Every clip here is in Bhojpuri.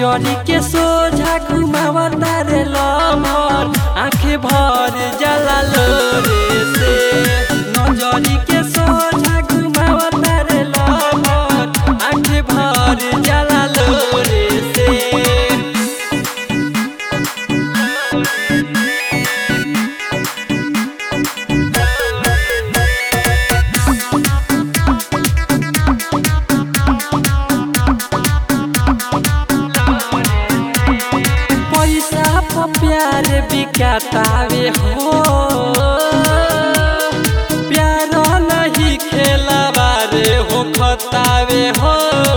नजरी के सोझा घुमावता रे लमर आँखें भर जाला लोरे से। नजरी के सोझा घुमावता रे लमर आँखें भर जाला लोरे से। प्यार बिकातावे हो, प्यार नहीं खेलवारे हो खतावे हो।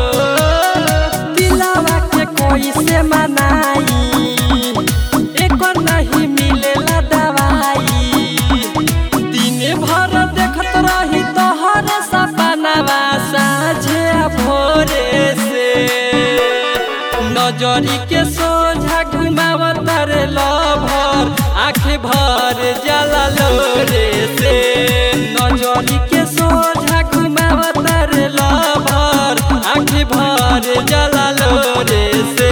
दिलवा के कोई से मनाई एक नहीं मिलेला दवाई। दिन भर देखत रही तोहर सपनावा साझे भोरे से। नजरी के सोझा घुमावता रे लभर आँखें भर जाला लोरे से। नजरी के सोझा घुमावता रे लभर आँखें भर जाला लोरे से।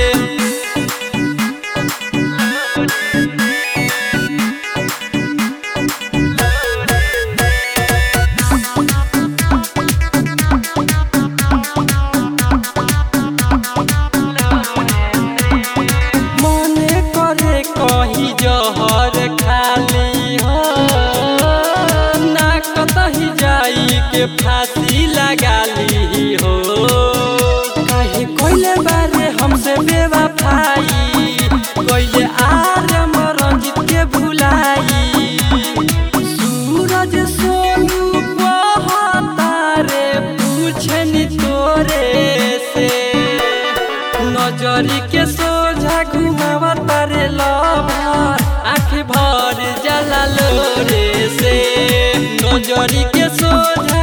कहीं जहर खाली हो ना कतही जाई के फांसी लगा ली हो। कहे कोइले बारे हमसे बेवफाई कोइले आरे रंजित के भुलाई। सूरज सोनू कहता रे पूछनी तोरे से। नजरी के सोझा घुमावता रे लभर आँखें भर जाला लोरे से। नजरी के सोझा